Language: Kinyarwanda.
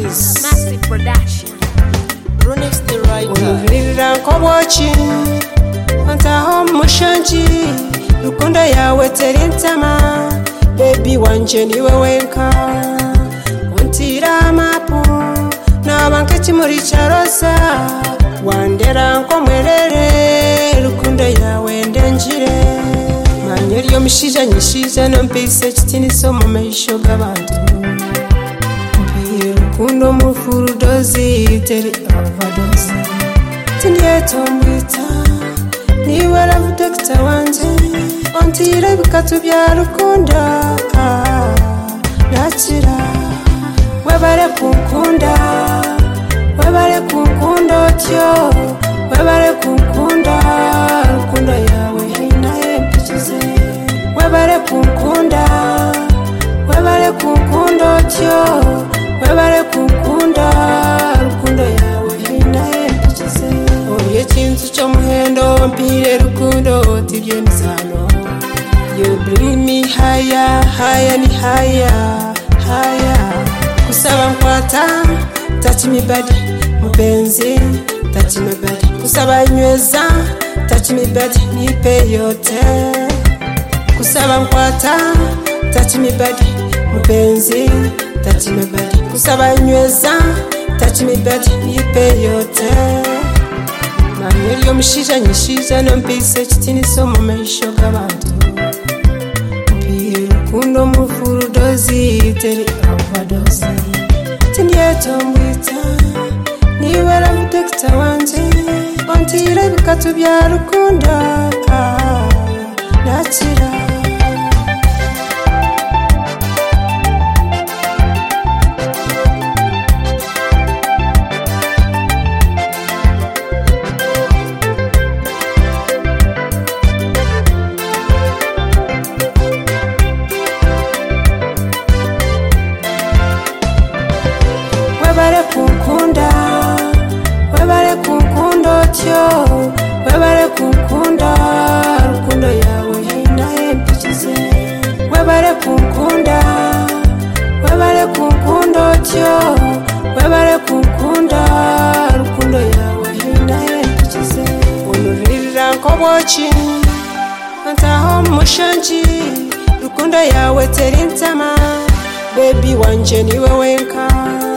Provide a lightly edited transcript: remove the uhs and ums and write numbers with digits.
Massive production. Runix the writer. Unurira watching Antaho mushanji Rukundo yawe terintama Baby wanje niwe wenka Untira mapu Nabankachi muri charosa Wandera nko mwerere Rukundo yawe ndenjire Manyeri yo mishija nyishija Nampise chitini somo meisho gabantu Rukundo mufuru dozi Teri overdose Tindiye tombita Niwe love doctor wanje Ontire bikatu bya rukundo Nakira Webare kukunda Webare kukunda tyo Webare kukunda Rukundo yawe hinaye mpichize Webare kukunda Webare kukunda tyo Webare kukunda Rukundo yawe hinaye mpichize Oye chintu cho muhendo mpire rukundo tibye misano You bring me higher, higher ni higher, higher Kusaba mkwata, touch me body Mpenzi, touch me body Kusaba nyweza, touch me body Nipe yote Kusaba mkwata, touch me body Mpenzi, touch me body Kusaba nyweza, touch me body Nipe yote Manyeri yo mishija nyishija Nampise chitini somo meisho gabantu Rukundo mufuru dozi Teri overdose Tindiye tombita Niwe love doctor wanje Ontire bikatu bya rukundo Nakira Webare kukunda Webare kukunda tyo Webare kukunda Rukundo yawe hinaye mpichize Webare kukunda Webare kukunda tyo Webare kukunda Rukundo yawe hinaye mpichize Unurira watching Antaho mushanji Rukundo yawe terintama Baby wanje niwe wenka